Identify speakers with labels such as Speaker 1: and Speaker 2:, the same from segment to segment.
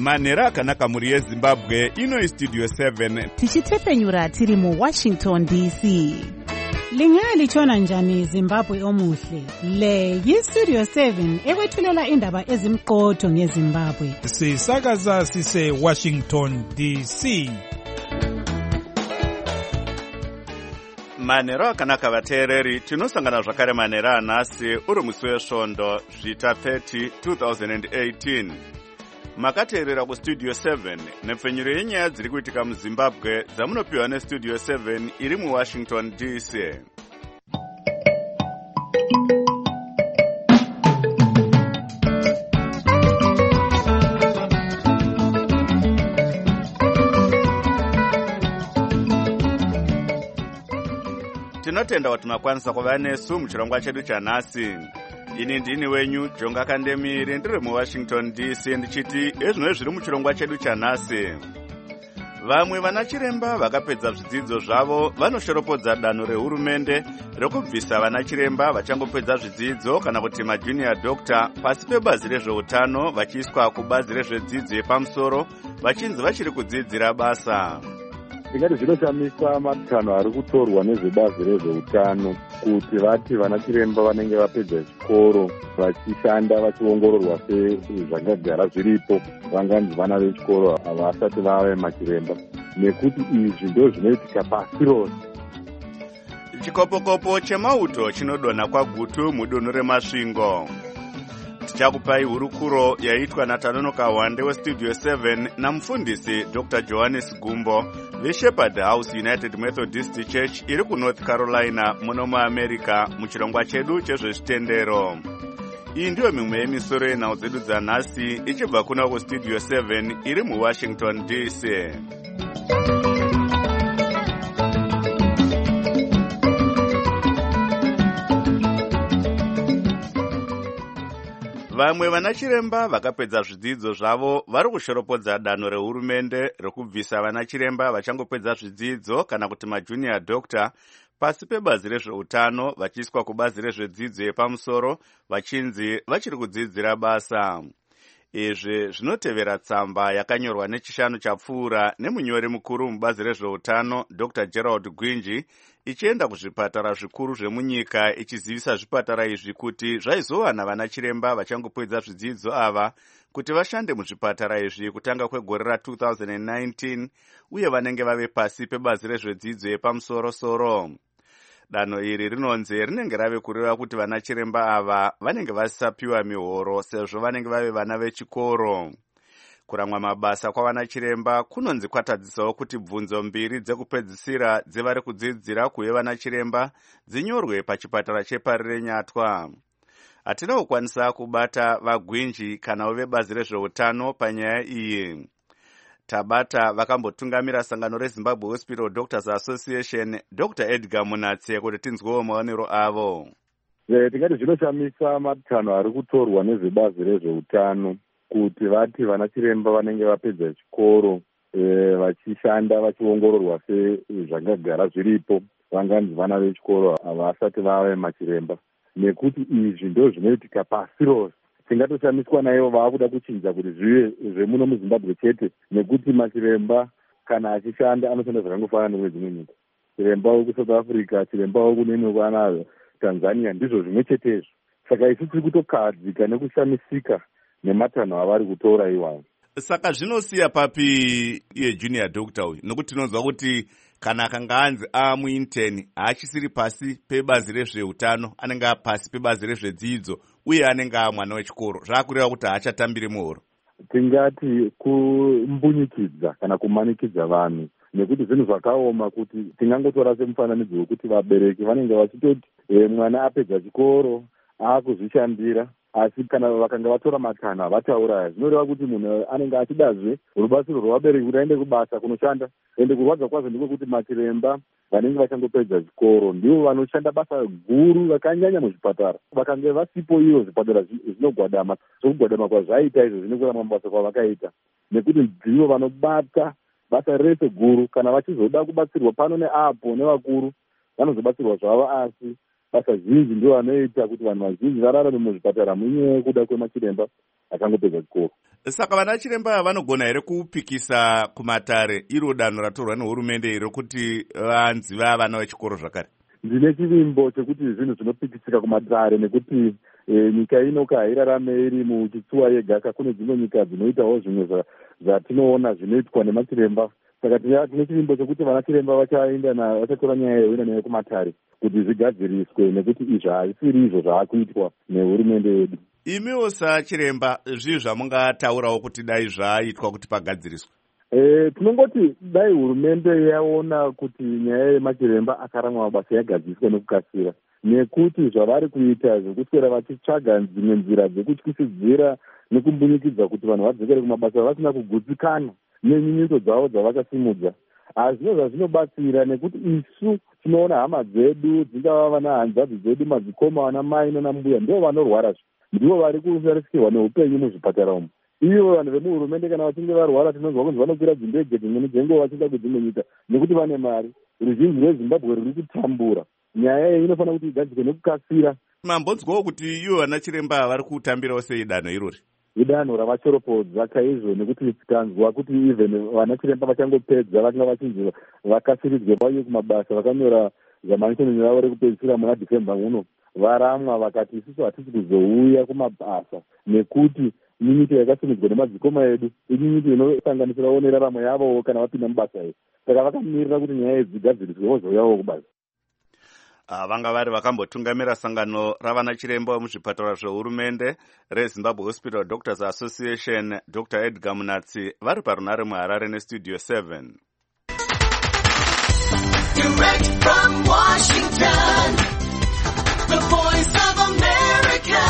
Speaker 1: manhero akanaka mhuri yezimbabwe. Ino Studio 7
Speaker 2: tichitepfenyura tiri muWashington DC.
Speaker 3: Lingalitshona njani Zimbabwe omuhle? Le yiStudio 7 ekwethulela indaba ezimqotho ngeZimbabwe.
Speaker 4: Sisakaza sise Washington DC.
Speaker 1: manhero akanaka vateereri, tinosangana zvakare manhero anhasi uri musi wesvondo zvita 30 2018. Makateerera kuStudio 7 nepfenyuro yenyaya dziri kuitika muZimbabwe dzamunopiwa neStudio 7 iri muWashington DC. Tinotenda kuti makwanisa kuva nesu muchirongwa chedu chanhasi. Ini ndini wenyu Jonga Kandemiri, ndiri muWashington DC, ndichiti ezvino zviri muchirongwa chedu chanhasi. Vamwe vanachiremba vakapedza zvidzidzo zvavo vanoshoropodza danho rehurumende rekubvisa vanachiremba vachangopedza zvidzidzo kana kuti majunior doctor pasi pebazi rezveutano vachiiswa kubazi rezvedzidzo yepamusoro vachinzi vachiri kudzidzira basa.
Speaker 5: Tingati zvinoshamisa matanho ari kutorwa nezvebazi rezveutano kuti vati vanachiremba vanenge vapedza chikoro vachishanda vachiongororwa sezvangagara zviripo vanganzi vana vechikoro havasati vave machiremba, nekuti izvi ndo zvinoitika pasi rose.
Speaker 1: Chikopokopo chemauto chinodonha kwagutu mudunhu remasvingo. Tichakupai hurukuro yaitwa naTanonoka Wande weStudio 7 namufundisi Dr. Johannes Gumbo veShepherd House United Methodist Church iri kuNorth Carolina muno muAmerica muchirongwa chedu chezvezvitendero. Iyi ndiyo mimwe yemisoro yenhau dzedu dzanhasi ichibva kuna kuStudio 7 iri muWashington DC. Vamwe vanachiremba vakapedza zvidzidzo zvavo vari kushoropodza danho rehurumende rekubvisa vanachiremba vachangopedza zvidzidzo kana kuti majunior doctor pasi pebazi rezveutano vachiiswa kubazi rezvedzidzo yepamusoro vachinzi vachiri kudzidzira basa. Izvi zvinotevera tsamba yakanyorwa nechishanu chapfuura nemunyori mukuru mubazi rezveutano Dr. Gerald Gwinji ichienda kuzvipatara zvikuru zvemunyika ichizivisa zvipatara izvi kuti zvaizowana vanachiremba vachangopedza zvidzidzo ava kuti vashande muzvipatara izvi kutanga kwegore ra2019 uye vanenge vave pasi pebazi rezvedzidzo yepamusoro-soro. Danho iri rinonzi rinenge rave kureva kuti vanachiremba ava vanenge vasisapiwa mihoro sezvo vanenge vave vana vechikoro. Kuramwa mabasa kwavanachiremba kunonzi kwatadzisawo kuti bvunzo mbiri dzekupedzisira dzevari kudzidzira kuve vanachiremba dzinyorwe pachipatara chepari renyatwa. Hatina kukwanisa kubata vaGwinji kanawo vebazi rezveutano panyaya iyi. Tabata vakambotungamira sangano reZimbabwe Hospital Doctors Association Dr. Edgar Munatse kuti tinzwewo maonero avo.
Speaker 5: Tingati zvinoshamisa matanho ari kutorwa nezvebazi rezveutano kuti vati vanachiremba vanenge vapedza chikoro vachishanda vachiongororwa sezvangagara zviripo vanganzi vana vechikoro havasati vave machiremba, nekuti izvi ndo zvinoitika pasi rose. Tingatoshamiswa naivo vaakuda kuchinja kuti zvive zvemuno muZimbabwe chete, nekuti machiremba kana achishanda anoshanda zvakangofanana nemwe dzimwe nyika. Chiremba weku South Africa, chiremba wekunene kwana Tanzania ndizvo zvimwe chetezvo. Saka isi tiri kutokadzika nekushamisika nematanho avari kutora iwayo.
Speaker 1: Saka zvinosiya papi iye junior doctor uyu, nokuti tinonzwa kuti kana akanga anzi amuintern haachisiri pasi pebazi rezveutano, anenge apasi pebazi rezvedzidzo uye anenge amwana wechikoro, zvakureva kuti haachatambiri muhoro.
Speaker 5: Tingati kumbunyikidza kana kumanikidza vanhu, nekuti zvinhu zvakaoma kuti tingangotora semufananidzo wekuti vabereki vanenge vachitoti mwana apedza chikoro aakuzvishandira, asi kana vakanga vatora matanho vatauraya zvinoreva kuti munhu anenge achidazve rubatsiro rwavabereki kuti aende kubasa kunoshanda. Ende kurwadza kwazvo ndiko kuti machiremba vanenge vachangopedza chikoro ndivo vanoshanda basa guru vakanyanya muzvipatara. Vakange vasipo ivo zvipatara zvinogwadama, zvokugwadama kwazvaita izvo zvinokuramwa mabasa kwavakaita, nekuti ndivo vanobata basa rese guru. Kana vachizoda kubatsirwa pano neapo nevakuru vanozobatsirwa zvavo, asi basa zhinji ndio vanoita kuti vanhu vazhinji vararame muzvipatara munyaya yekuda kwemachiremba akangopedza chikoro.
Speaker 1: Saka vana chiremba vanogona here kupikisa kumatare iro danho ratorwa nehurumende here kuti vanzi vana vechikoro zvakare?
Speaker 5: Ndine chivimbo chekuti zvinhu zvinopikisika kumatare nekuti nyika ino hairarame iri muchitsuwa yega, kune dzimwe nyika dzinoitawo zvimwe zvatinoona zvinoitwa nemachiremba. Saka tine chivimbo chekuti vana chiremba vachatora nyaya yoenda nayo kumatare kuti zvigadziriswe, nekuti izvi haisiri izvo zvaakuitwa nehurumende yedu.
Speaker 1: Imiwo sachiremba zvii zvamungataurawo kuti dai zvaaitwa kuti pagadziriswe?
Speaker 5: Tinongoti dai hurumende yaona kuti nyaya yemachiremba akaramwa mabasa yagadziswa nekukasira, nekuti zvavari kuita zvekuswera vachitsvaga dzimwe nzira dzekutyisidzira nekumbunyikidza kuti vanhu vadzokere kumabasa vasina kugutsikana nenyunyuto dzavo dzavakasimudza. Zvino zvazvinobatsira nekuti isu tinoona hama dzedu, dzingava vana hanzvadzi dzedu, madzikoma, vana mai nanambuya, ndivo vanorwara, ndivo vari kusarisirwa neupenyu muzvipatara umu. Ivo vanhu vemuhurumende kana vachinge varwara tinonzwa kunzi vanokwira dzindege dzimweni dzenguva vachienda kudzimwe nyika nekuti vane mari. Ruzhinji rweZimbabwe ruri kutambura. Nyaya iyi inofanira kuti igadzirwe nekukasira.
Speaker 1: Mambonzwawo kuti ivo vana chiremba vari kutambirawo sei danho irori?
Speaker 5: Idanho ravachoropodza chaizvo, nekuti tanzwa kuti even vana chiremba vachangopedza vanga vachinzi vakasiridzwe vauye kumabasa, vakanyora zamanishoni ravo rekupedzisira muna Dhifemba muno, varamwa vakati isusu hatisi kuzouya kumabasa nekuti nyunyuto yakasimudzwa nemadzikoma edu inyunyuto inosanganisirawo neraramo yavo kana vapinda mubasa iri. Saka vakamirira kuti nyaya idzi dzigadziriswe vozouyawo kubasa.
Speaker 1: Vanga vari vakambotungamira sangano ravana chiremba vemuzvipatara zvehurumende reZimbabwe Hospital Doctors Association, Dr. Edgar Munatsi, vari parunare muHarare neStudio 7.
Speaker 6: Direct from Washington, the voice of America,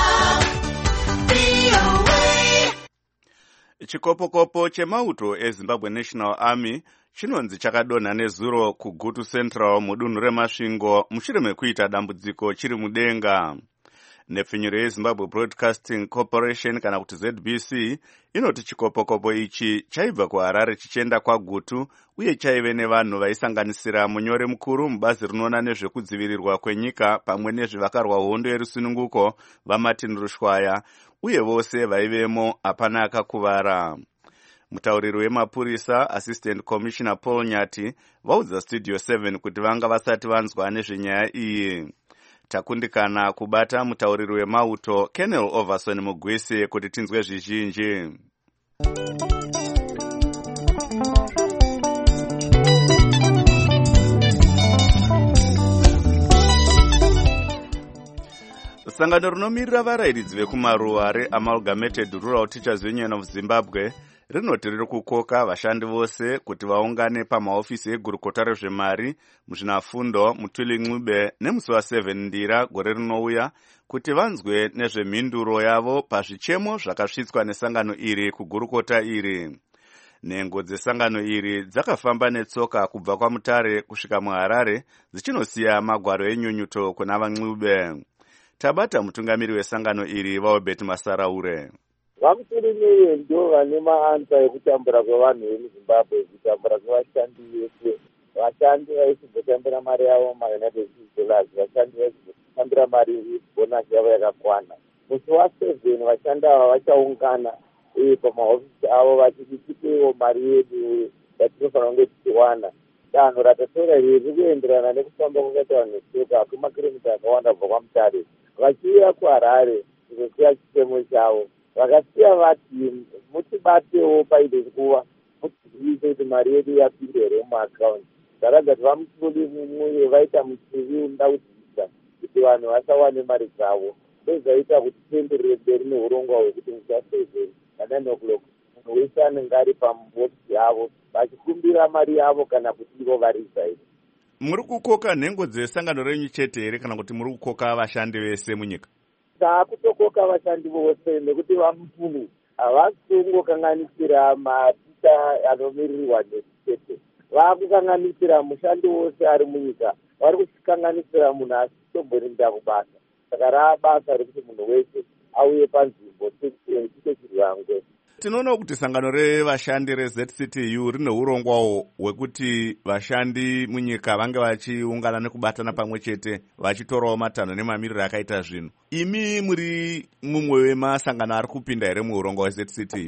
Speaker 6: VOA.
Speaker 1: Chikopokopo chemauto eZimbabwe National Army chinonzi chakadonha nezuro kuGutu Central mudunhu reMasvingo mushure mekuita dambudziko chiri mudenga. Nepfinyuro yeZimbabwe Broadcasting Corporation kana kuti ZBC inoti chikopokopo ichi chaibva kuHarare chichienda kwaGutu uye chaive nevanhu vaisanganisira munyori mukuru mubazi rinoona nezvekudzivirirwa kwenyika pamwe nezvevakarwa hondo yerusununguko vaMartin Rushwaya, uye vose vaivemo hapana akakuvara. Mutauriri wemapurisa Assistant Commissioner Paul Nyati vaudza Studio 7 kuti vanga vasati vanzwa nezvenyaya iyi. Takundikana kubata mutauriri wemauto Colonel Overson Mugwisi kuti tinzwe zvizhinji. Sangano rinomirira varairidzi vekumaruwa reAmalgamated Rural Teachers Union of Zimbabwe rinoti riri kukoka vashandi vose kuti vaungane pamahofisi egurukota rezvemari muzvinafundo muTuli Ncube nemusi wa7 Ndira gore rinouya kuti vanzwe nezvemhinduro yavo pazvichemo zvakasvitswa nesangano iri kugurukota iri. Nhengo dzesangano iri dzakafamba netsoka kubva kwaMutare kusvika muHarare dzichinosiya magwaro enyunyuto kuna vaNcube. Tabata mutungamiri wesangano iri vaObert Masaraure.
Speaker 7: Vamuturimiwe ndo vane maanza ekutambura kwevanhu vemuZimbabwe, kutambura kwevashandi vese. Vashandi vaisimbotambira mari yavo maUnited Dollars, vashandi vaisimbotambira mari bonasi yavo yakakwana. Musi wa7 vashandi ava vachaungana pamahofisi avo vachiti tipewo mari yedu yatinofanira kunge tichiwana. Danho ratatora riri kuenderana nekufamba kwakaita vanhu vetsoka kwemakiromita akawanda kubva kwaMutare vachiuya kuHarare kuzosiya chitemo chavo. Vakasiya vati mutibatewo paide nguva mutiziise kuti mari yedu yapinde here mumaakaunti. Zvaragati vamutuli mumwe vaita musivi unoda kudzidzisa kuti vanhu vasawane mari dzavo. Ndozvaita kuti tienderere mberi neurongwa hwekuti musi wa7 ka9 o'clock munhu wese anenge ari pamahofisi yavo vachikumbira mari yavo kana kuti ivo varizaini.
Speaker 1: Muri kukoka nhengo dzesangano renyu chete here kana kuti muri kukoka vashandi vese munyika?
Speaker 7: Taakutokoka vashandi vose nekuti vamutulu havasi kungokanganisira maticha anomirirwa nechete. Vaakukanganisira mushandi wose ari munyika. Vari kukanganisira munhu asitombonenda kubasa. Saka raabasa rekuti munhu wese auye panzvimbo tichechirwangwe.
Speaker 1: Tinoona kuti sangano revashandi reZCTU rine urongwawo hwekuti vashandi munyika vange vachiungana nekubatana pamwe chete vachitorawo matanho nemamiriro akaita zvinhu. Imi muri mumwe wemasangano ari kupinda here muurongwa hweZCTU?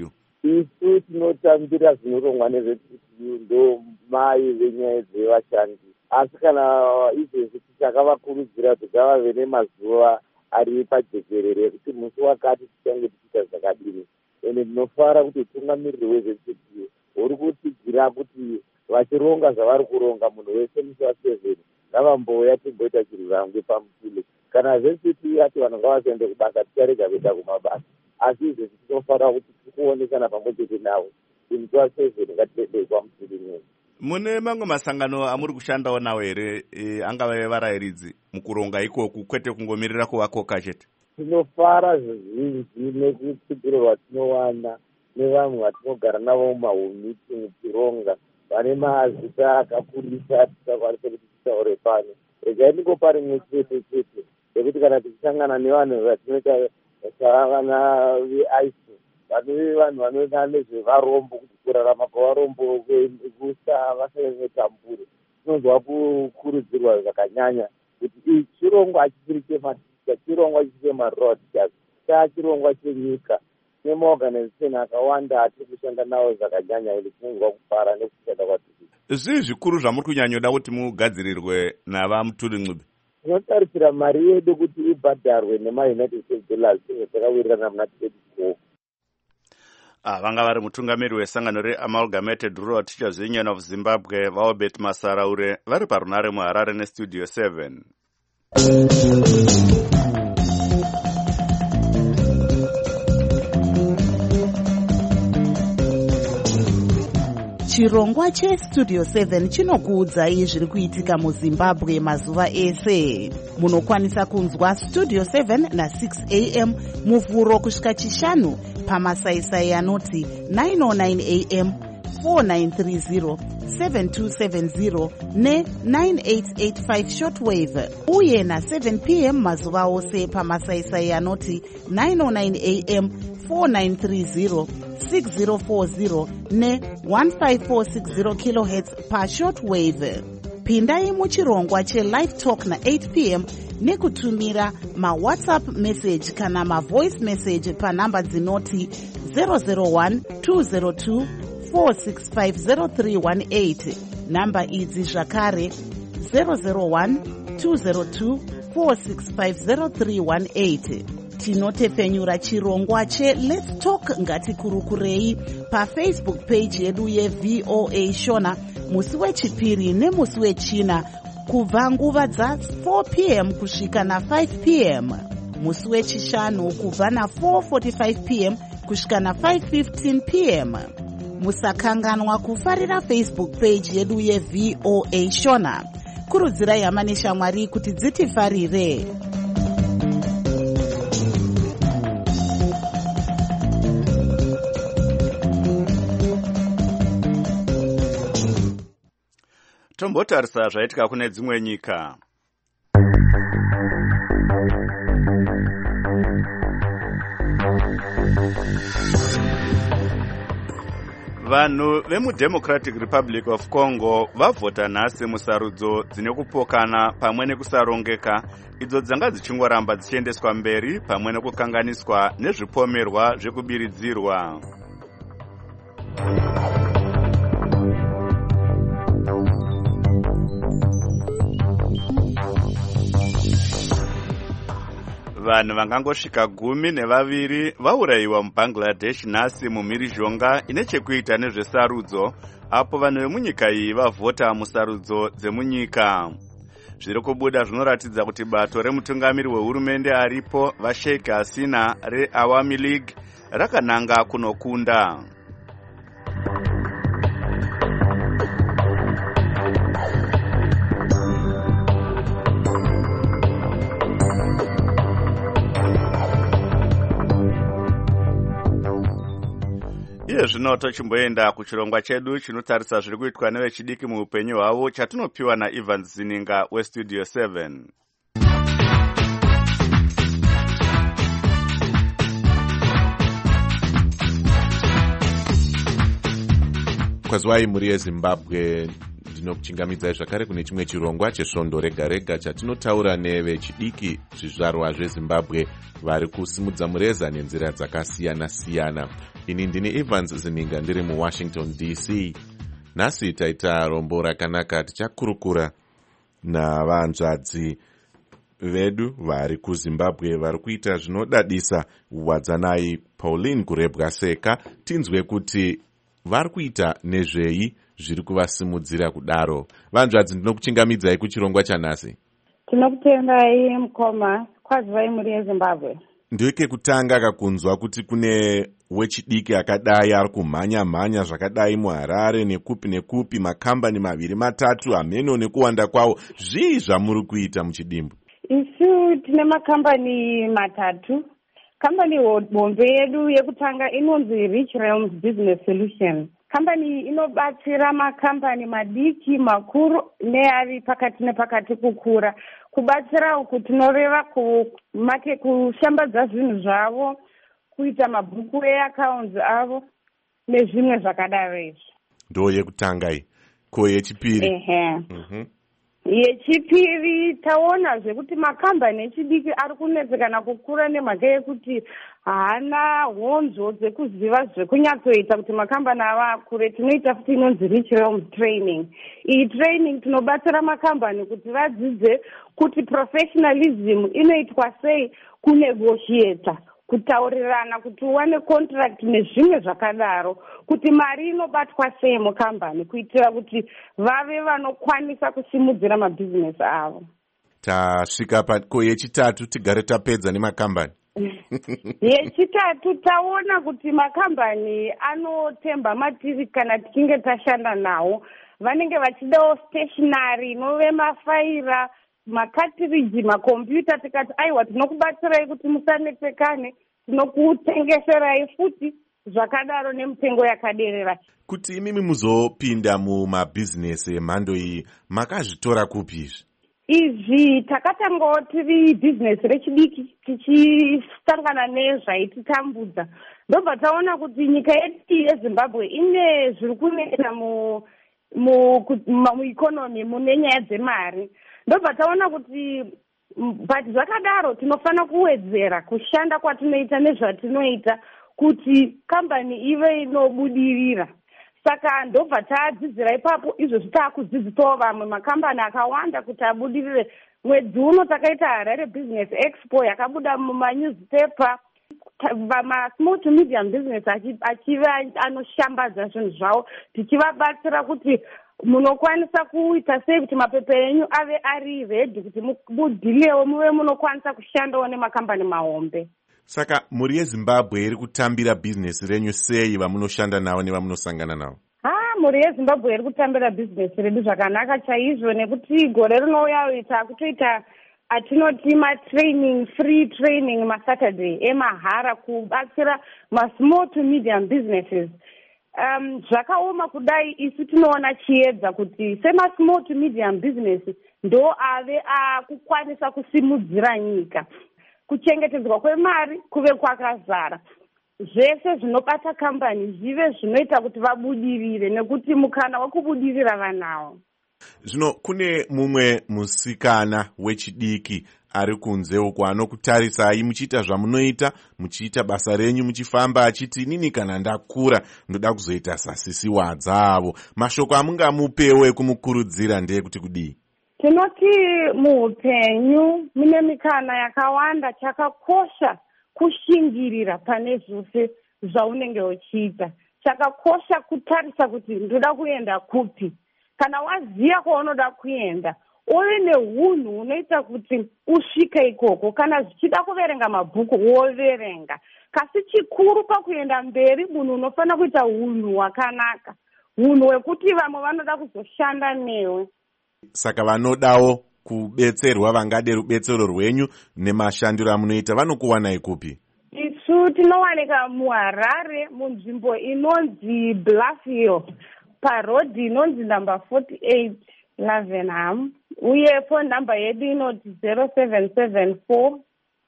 Speaker 7: isu tinotambira zvinorongwa nezveTTU ndo mai venyaya dzevashandi, asi kana izvezvi tichakavakurudzira kuti ngavave nemazuva ari pajekerere ekuti musi wakati tichange tichiita zvakadini. Ende ndinofara kuti utungamiriri wezveTTU uri kutigira kuti vachironga zvavari kuronga munhu wese musi wa7 ngavambouya timboita chirurangwe pamutule. Kana zveTTU yati vanhu ngavasaende kubasa ticharega kuenda kumabasa, asi izvezvi tinofanira kuti tikuonekana pamwe chete navo musi wa7 ngatiende pamutule nyene.
Speaker 1: Mune mamwe masangano amuri kushandawo nawo here angave varayiridzi mukuronga ikoku kwete kungomirira kuvakoka chete?
Speaker 7: Tinofara zvizhinji nekutsigira rwatinowana nevanhu vatinogara navo mumahomiti tironga vane mazita akakurisa tisikakwanise kuti titaure pano. Regai ndingopa rimwe chete ekuti kana tichisangana nevanhu vatinoita savana veISO vanove vanhu vanoita nezvevarombo, kuti kurarama kwavarombo kusa vasainetambure, tinonzwa kukurudzirwa zvakanyanya kuti chirongwa hachisiri chematicha, chirongwa chisiri chemaroad teachers, chirongwa chenyika nemaorganization akawanda atiri kushanda nawo zvakanyanya, kuti tinonzwa kufara nekushanda kwatiri.
Speaker 1: Zvii zvikuru zvamuri kunyanyoda kuti mugadzirirwe navamutuli Ncube?
Speaker 7: Tinotarisira mari yedu kuti ibhadharwe nemaUnited States dollars sezvo takawirirana muna 24.
Speaker 1: Vanga vari mutungamiri wesangano reAmalgamated Rural Teachers Union of Zimbabwe vaobet Masaraure vari parunare muHarare nestudio 7.
Speaker 2: Chirongwa chestudio 7 chinokuudzai zviri kuitika muZimbabwe mazuva ese. Munokwanisa kunzwa studio 7 na6 am muvhuro kusvika chishanu pamasaisai anoti 909 am, 4930, 7270 ne9885 shortwave, uye na7 pm mazuva ose pamasaisai anoti 909 am, 4930, 6040 ne1546 kHz pashortwave. Pindai muchirongwa chelive talk na8 pm nekutumira mawhatsapp message kana mavoice message panhamba dzinoti 001 202 4650318. Namba idzi zvakare 001 202 4650318. Tinotepfenyura chirongwa cheLet's Talk ngatikurukurei paFacebook page yedu yeVOA Shona musi wechipiri nemusi wechina kubva nguva dza4 pm kusvika na5 pm, musi wechishanu kubva na4:45 pm kusvika na5:15 pm. Musakanganwa kufarira Facebook page yedu yeVOA Shona. Kurudzirai hama neshamwari kuti dzitifarire.
Speaker 1: Tombotarisa zvaitika kune dzimwe nyika. Vanhu vemuDemocratic Republic of Congo vavhota nhasi musarudzo dzine kupokana pamwe nekusarongeka idzo dzanga dzichingoramba dzichiendeswa mberi pamwe nekukanganiswa nezvipomerwa zvekubiridzirwa. Vanhu vangangosvika 12 vaurayiwa muBangladesh nhasi mumhirizhonga ine chekuita nezvesarudzo, apo vanhu vemunyika iyi vavhota musarudzo dzemunyika. Zviri kubuda zvinoratidza kuti bato remutungamiri wehurumende aripo vaSheikh Hasina reAwami League rakananga kunokunda. Iye zvino tochimboenda kuchirongwa chedu chinotarisa zviri kuitwa nevechidiki muupenyu hwavo chatinopiwa naEvans Zininga westudio 7.
Speaker 8: Kwazwai muri yeZimbabwe, ndinokuchingamidzai zvakare kune chimwe chirongwa chesvondo rega rega chatinotaura nevechidiki zvizvarwa zveZimbabwe vari kusimudza mureza nenzira dzakasiyana siyana. ini ndini Evans Zininga ndiri muWashington DC. Nhasi taita rombo rakanaka, tichakurukura navanzvadzi vedu vari kuZimbabwe vari kuita zvinodadisa. Wadzanai Pauline kurebwa seka, tinzwe kuti vari kuita nezvei zviri kuvasimudzira kudaro. Vanzvadzi, ndinokuchingamidzai kuchirongwa chanhasi.
Speaker 9: Tinokutendai mukoma, kwazivai muri yeZimbabwe.
Speaker 8: Ndoike kutanga kakunzwa kuti kune wechidiki akadai ari kumhanya zvakadai muHarare nekupi makambani 2-3 hameno nekuwanda kwawo. Zvii zvamuri kuita muchidimbu?
Speaker 9: Isu tine makambani 3. Kambani hombe yedu yekutanga inonzi Rich Realms Business Solutions. Kambani inobatsira makambani madiki, makuru neari pakati nepakati kukura. Kubatsira uku tinoreva kushambadza zvinhu zvavo, kuita mabhuku eaccounts avo nezvimwe zvakadaro izvi.
Speaker 8: Ndo yekutanga iyi. Ko yechipiri?
Speaker 9: Yechipiri taona zvekuti makambani echidiki ari kunetsekana kukura nemhaka yekuti haana honzo dzekuziva zvekunyatsoita kuti makambani ava akure. Tinoita futi inonzi Rich Realms Training. Iyi training tinobatsira makambani kuti vadzidze kuti professionalism inoitwa sei, kunegotiata, kutaurirana kuti uwane contract nezvimwe zvakadaro, kuti mari inobatwa sei mukambani kuitira kuti vave vanokwanisa kusimudzira mabhizinesi avo.
Speaker 8: Tasvika pako yechitatu, tigare tapedza nemakambani.
Speaker 9: Yechitatu taona kuti makambani anotemba matiri kana tichinge tashanda nawo. Vanenge vachidawo stationary inove mafaira, makatiriji, makombiyuta. Tikati aiwa tinokubatsirai kuti musanetsekane, tinokutengeserai futi zvakadaro nemutengo yakaderera.
Speaker 8: Kuti imimi muzopinda mumabhizinesi emhando iyi, makazvitora kupi izvi?
Speaker 9: Izvi takatangawo tiri bhizinesi rechidiki tichitangana nezvaititambudza. Ndobva taona kuti nyika yedu yeZimbabwe ine zviri kunetsa muikonomi mune nyaya dzemari. Ndobva taona kuti but zvakadaro tinofanira kuwedzera kushanda kwatinoita nezvatinoita kuti kambani ive inobudirira. Saka ndobva tadzidzira ipapo izvozvi taakudzidzisawo vamwe makambani akawanda kuti abudirire. Mwedzi uno takaita Harare Business Expo yakabuda mumanewspaper. Vama-small to medium business achiva anoshambadza zvinhu zvavo, tichivabatsira kuti munokwanisa kuita sei kuti mapepa enyu ave ari ready kuti mudhilewo muve munokwanisa kushandawo nemakambani mahombe.
Speaker 8: Saka muri yeZimbabwe iri kutambira bhizinesi renyu sei vamunoshanda navo nevamunosangana navo?
Speaker 9: Muri yeZimbabwe iri kutambira bhizinesi redu zvakanaka chaizvo, nekuti gore rinouya takutoita atinoti matraining, free training maSaturday emahara kubatsira ma-small to medium businesses. Zvakaoma kudai isu tinoona chiedza kuti sema-small to medium business ndo ave akukwanisa kusimudzira nyika. Kuchengetedzwa kwemari kuve kwakazara. Zvese zvinobata kambani zvive zvinoita kuti vabudirire, nekuti mukana wekubudirira vanawo.
Speaker 8: Zvino kune mumwe musikana wechidiki ari kunze uko anokutarisai muchiita zvamunoita, muchiita basa renyu, muchifamba achiti inini kana ndakura ndoda kuzoita sasisi wadzavo. Mashoko amungamupewo ekumukurudzira ndeyekuti kudii?
Speaker 9: Tinoti muupenyu mune mikana yakawanda, chakakosha kushingirira pane zvose zvaunenge uchiita. Chakakosha kutarisa kuti ndoda kuenda kupi. Kana waziya kwaunoda kuenda, uve neunhu unoita kuti usvike ikoko. Kana zvichida kuverenga mabhuku woverenga. Kasi chikuru pakuenda mberi, munhu unofanira kuita unhu hwakanaka, unhu hwekuti vamwe vanoda kuzoshanda newe.
Speaker 8: Saka vanodawo kubetserwa, vangade rubetsero rwenyu nemashandiro amunoita, vanokuwanai kupi?
Speaker 9: Isu tinowanika muHarare munzvimbo inonzi Bluffhill, parodhi inonzi number 48 Lavenham, uye phone number yedu inoti 0774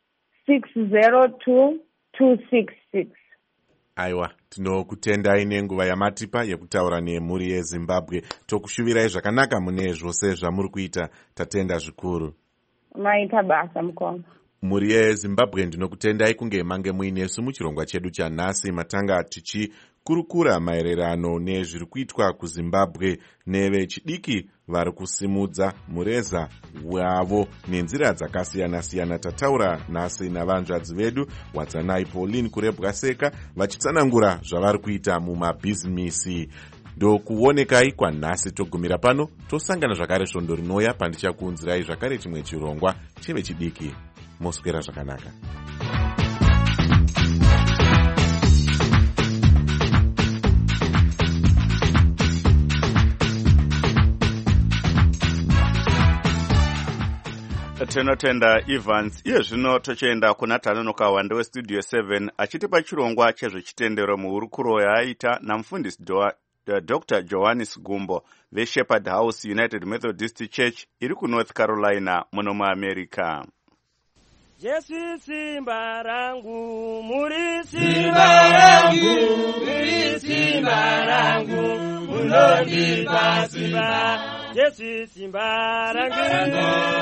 Speaker 9: 602 266.
Speaker 8: Aiwa, tinokutendai nenguva yamatipa yekutaura nemhuri yeZimbabwe. Tokushuvirai zvakanaka mune zvose zvamuri kuita, tatenda zvikuru.
Speaker 9: Maita basa mukoma.
Speaker 8: Muri yeZimbabwe ndinokutendai kunge mange muinesu muchirongwa chedu chanhasi, matanga tichikurukura maererano nezviri kuitwa kuZimbabwe nevechidiki vari kusimudza mureza wavo nenzira dzakasiyana-siyana. Tataura nhasi navanzvadzi vedu Wadzanai Pauline kuRebwaseka vachitsanangura zvavari kuita mumabhizimisi. Ndokuonekai kwanhasi togumira pano, tosangana zvakare svondo rinouya pandichakuunzirai zvakare chimwe chirongwa chevechidiki. Moswera zvakanaka.
Speaker 1: Tinotenda Evans. Iye zvino tochienda kuna Tanonoka Wande weStudio 7 achitipa chirongwa chezvechitendero muhurukuro yaaita namufundisi Dr. Johannes Gumbo veShepherd House United Methodist Church iri kuNorth Carolina muno muAmerica.
Speaker 10: Jesu simba rangu, muri simba rangu, muri simba rangu, munondipa simba. Jesu simba rangu,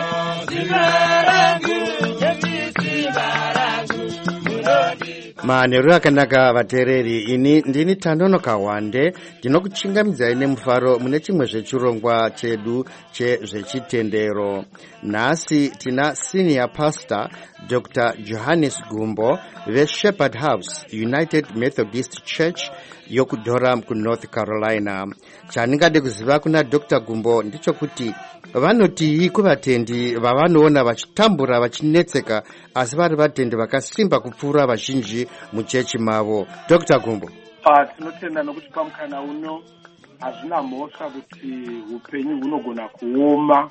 Speaker 10: simba rangu, Jesu simba rangu, munondipa.
Speaker 11: Manheru akanaka vateereri, ini ndini Tanonoka Wande, ndinokuchingamidzai nemufaro mune chimwe zvechirongwa chedu chezvechitendero. Nhasi tina senior pastor Dr. Johannes Gumbo veShepherd House United Methodist Church yokuDurham kuNorth Carolina. Chandingade kuziva kuna Dr. Gumbo ndichokuti vanotii kuvatendi vavanoona vachitambura vachinetseka asi vari vatendi vakasimba kupfuura vazhinji muchechi mavo. Dr. Gumbo.
Speaker 12: Tinotenda nokuti pamukana uno hazvina mhosva kuti upenyu hunogona kuoma.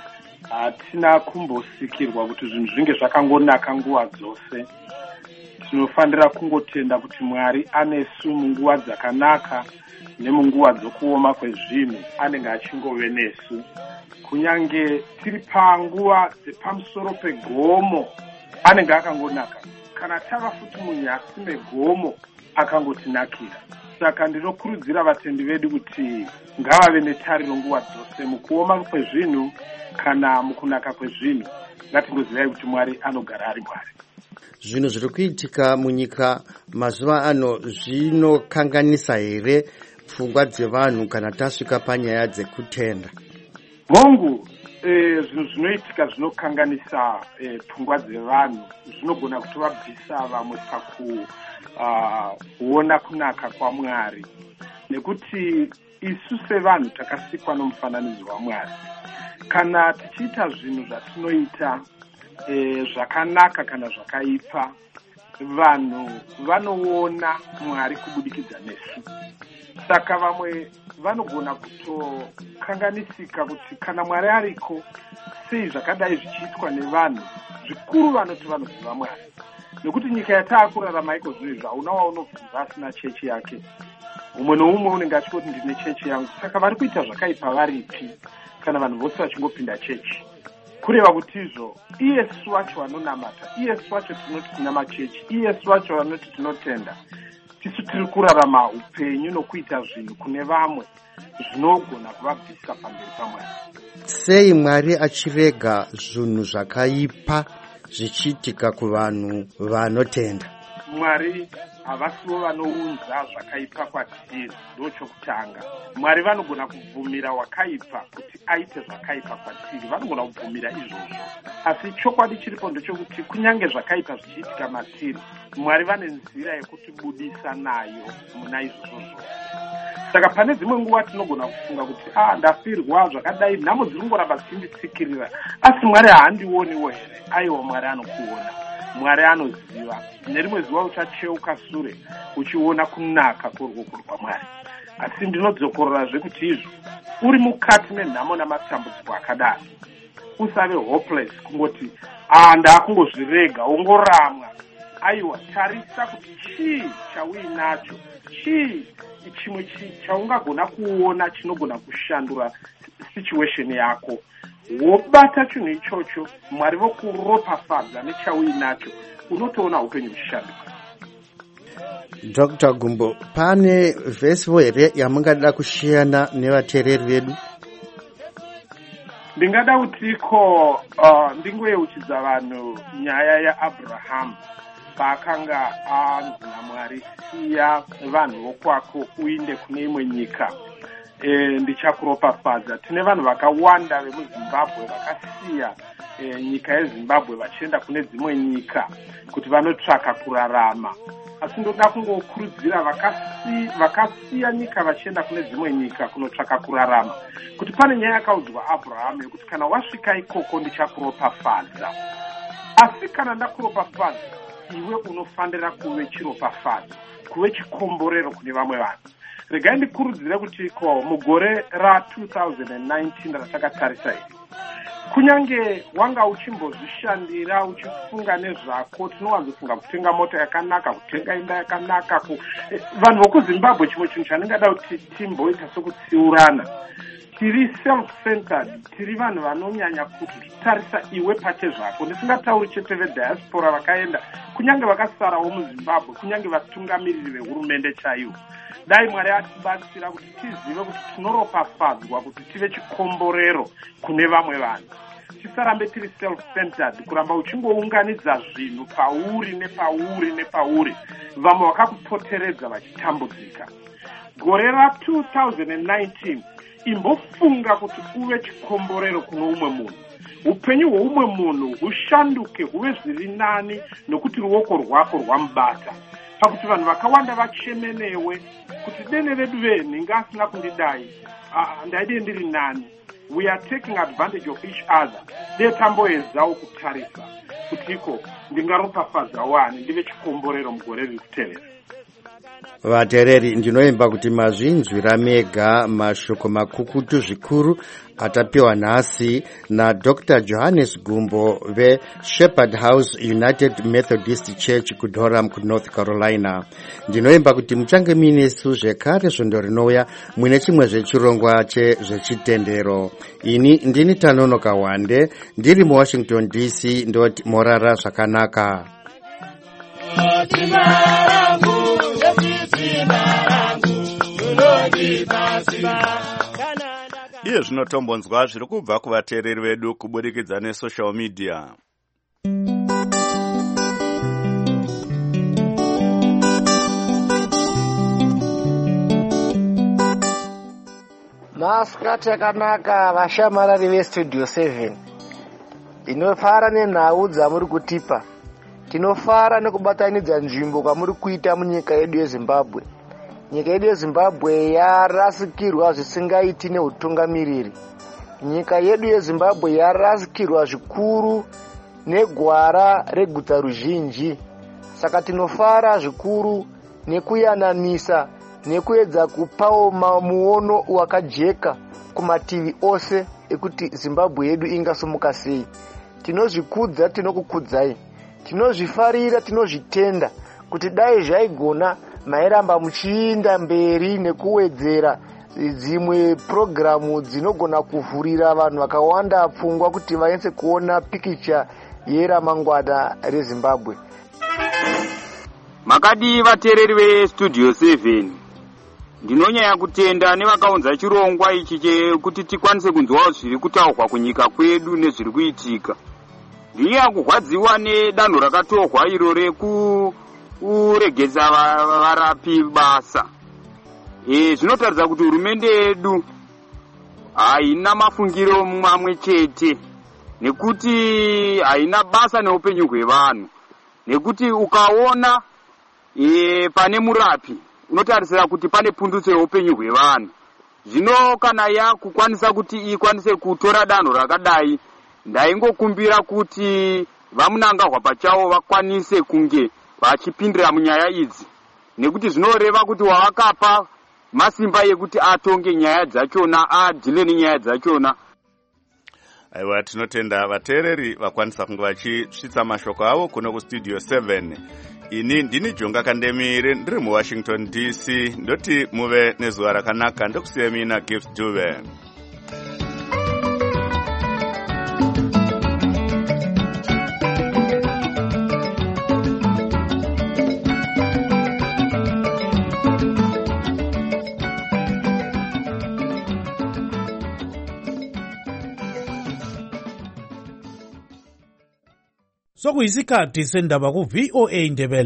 Speaker 12: Hatina kumbosikirwa kuti zvinhu zvinge zvakangonaka nguva dzose. Tinofanira kungotenda kuti Mwari anesu munguva dzakanaka nemunguva dzokuoma kwezvinhu anenge achingove nesu. Kunyange tiri panguva dzepamusoro pegomo anenge akangonaka. Kana tava futi munyasi megomo akangotinakira. Saka ndinokurudzira vatendi vedu kuti ngavave netariro nguva dzose mukuoma kwezvinhu kana mukunaka kwezvinhu. Ngatingozivai kuti Mwari anogara ari Mwari.
Speaker 11: Zvinhu zviri kuitika munyika mazuva ano zvinokanganisa here pfungwa dzevanhu kana tasvika panyaya dzekutenda?
Speaker 12: Mongu, zvinhu zvinoitika zvinokanganisa pfungwa dzevanhu zvinogona kutovabvisa vamwe pakuona kunaka kwaMwari, nekuti isu sevanhu takasikwa nomufananidzo waMwari. Kana tichiita zvinhu zvatinoita zvakanaka kana zvakaipa, vanhu vanoona Mwari kubudikidza nesu. Saka vamwe vanogona kutokanganisika kuti kana Mwari ariko sei zvakadai zvichiitwa nevanhu, zvikuru vanoti vanoziva Mwari. Nekuti nyika yataakurarama iko zvinhu hauna waunobvunza asina chechi yake. Umwe noumwe unenge achingoti ndine chechi yangu. Saka vari kuita zvakaipa varipi kana vanhu vose vachingopinda chechi? Kureva kuti izvo iyesu wacho vanonamata, iyesu wacho tinoti tina machechi, iyesu wacho vanoti tinotenda, tisu tiri kurarama upenyu nokuita zvinhu kune vamwe zvinogona kuvabvisa pamberi paMwari.
Speaker 11: Sei Mwari achirega zvinhu zvakaipa zvichiitika kuvanhu vanotenda?
Speaker 12: Mwari havasiwo vanounza zvakaipa kwatiri, ndochokutanga. Mwari vanogona kubvumira wakaipa kuti aite zvakaipa kwatiri, vanogona kubvumira izvozvo. Asi chokwadi chiripo ndechokuti kunyange zvakaipa zvichiitika matiri, Mwari vane nzira yekutibudisa nayo muna izvozvo. Saka pane dzimwe nguva tinogona kufunga kuti ndafirwa zvakadai, nhamo dziri kungoramba dzichinditsikirira, asi Mwari haandioniwo here? Aiwa, Mwari anokuona. Mwari anoziva. Nerimwe zuva uchacheuka sure uchiona kunaka kworuoko rwaMwari. Asi ndinodzokororazve kuti izvo uri mukati menhamo namatambudziko akadaro, usave hopeless kungoti ndakungozvirega, ungoramwa. Aiwa, tarisa kuti chii chauinacho, chii chimwe chaungagona kuona chinogona kushandura situation yako. Wobata chinhu ichocho, Mwari vokuropafadza nechauinacho, unotoona upenyu uchishanduka.
Speaker 11: Dr. Gumbo, pane vhesivo here yamungada kushiyana nevateereri vedu?
Speaker 12: ndingada kutiko ndingoyeuchidza vanhu nyaya yaAbraham paakanga anzi naMwari siya vanhu vokwako uinde kune imwe nyika ndichakuropafadza. Tine vanhu vakawanda vemuZimbabwe vakasiya nyika yeZimbabwe vachienda kune dzimwe nyika kuti vanotsvaka kurarama, asi ndoda kungokurudzira vakasiya nyika vachienda kune dzimwe nyika kunotsvaka kurarama kuti pane nyaya yakaudzwa Abraham yekuti kana wasvika ikoko ndichakuropafadza, asi kana ndakuropafadza iwe unofanira kuve chiropafadzo, kuve chikomborero kune vamwe vanhu. Regai ndikurudzire kuti mugore ra2019 ratakatarisa iri, kunyange wanga uchimbozvishandira uchifunga nezvako, tinowanzofunga kutenga mota yakanaka, kutenga imba yakanaka, vanhu vokuZimbabwe chimwe chinhu chandingada kuti timboita sokutsiurana, tiri self-centered, tiri vanhu vanonyanya kutarisa iwe pate zvako. Ndisingatauri chete vediaspora vakaenda, kunyange vakasarawo muZimbabwe, kunyange vatungamiriri vehurumende chaivo. Dai Mwari atibatsira kuti tizive kuti tinoropafadzwa kuti tive chikomborero kune vamwe vanhu. Tisarambe tiri self-centered, kuramba uchingounganidza zvinhu pauri nepauri, vamwe vakakupoteredza vachitambudzika. Gore ra2019 imbofunga kuti uve chikomborero kuno umwe munhu. Upenyu hwoumwe munhu hushanduke huve zviri nani nokuti ruoko rwako rwamubata. Pakuti vanhu vakawanda vachemenewe kuti dene redu venhinga asina kundidai, ndaide ndiri nani. We are taking advantage of each other. Detamboedzawo kutarisa kutiko ndingaropafadza wani ndive chikomborero mugore riri kuteerera.
Speaker 11: Vateereri, ndinoimba kuti mazvinzwira mega mashoko makukutu zvikuru atapiwa nhasi naDr. Johannes Gumbo veShepherd House United Methodist Church kuDurham kuNorth Carolina. Ndinoimba kuti muchange minesu zvekare svondo rinouya mwine chimwe zvechirongwa chezvechitendero. Ini ndini Tanonoka Wande ndiri muWashington DC, ndoti morara zvakanaka.
Speaker 1: Iye zvinotombonzwa zviri kubva kuvateereri vedu kubudikidza nesocial media.
Speaker 13: Masikati akanaka vashamarari veStudio 7. Tinofara nenhau dzamuri kutipa. Tinofara nekubatanidza nzvimbo kwamuri kuita munyika yedu yeZimbabwe. Nyika yedu yeZimbabwe yarasikirwa zvisingaiti neutungamiriri. Nyika yedu yeZimbabwe yarasikirwa zvikuru negwara reguta ruzhinji. Saka tinofara zvikuru nekuyananisa nekuedza kupawo muono wakajeka kumativi ose ekuti Zimbabwe yedu ingasumuka sei. Tinozvikudza, tinokukudzai. Tinozvifarira, tinozvitenda kuti dai zvaigona mairamba muchiinda mberi nekuwedzera dzimwe programu dzinogona kuvhurira vanhu vakawanda pfungwa kuti vaense kuona pikicha yeramangwana reZimbabwe.
Speaker 14: Makadi vateereri veStudio 7, ndinonyanya kutenda nevakaunza chirongwa ichi chekuti tikwanise kunzwawo zviri kutaurwa kunyika kwedu nezviri kuitika. Ndinonya kurwadziwa nedanho rakatorwa iro rekuregedza varapi basa. Zvinotaridza kuti hurumende yedu haina mafungiro mamwe chete, nekuti haina basa neupenyu hwevanhu. Nekuti ukaona pane murapi unotarisira kuti pane pundutso yeupenyu hwevanhu. Zvino kana yakukwanisa kuti ikwanise kutora danho rakadai, ndaingokumbira kuti vamunangahwa pachavo vakwanise kunge vachipindira munyaya idzi, nekuti zvinoreva kuti wavakapa masimba yekuti atonge nyaya dzachona, adhile nenyaya dzachona.
Speaker 1: Aiwa, tinotenda vateereri vakwanisa kunge vachisvitsa mashoko avo kuno kuStudio 7. Ini ndini Jonga Kandemire ndiri muWashington DC, ndoti muve nezuva rakanaka. Ndokusiya mina Gift Dube.
Speaker 4: sokuyisikhathi sendaba ku-VOA Ndebele.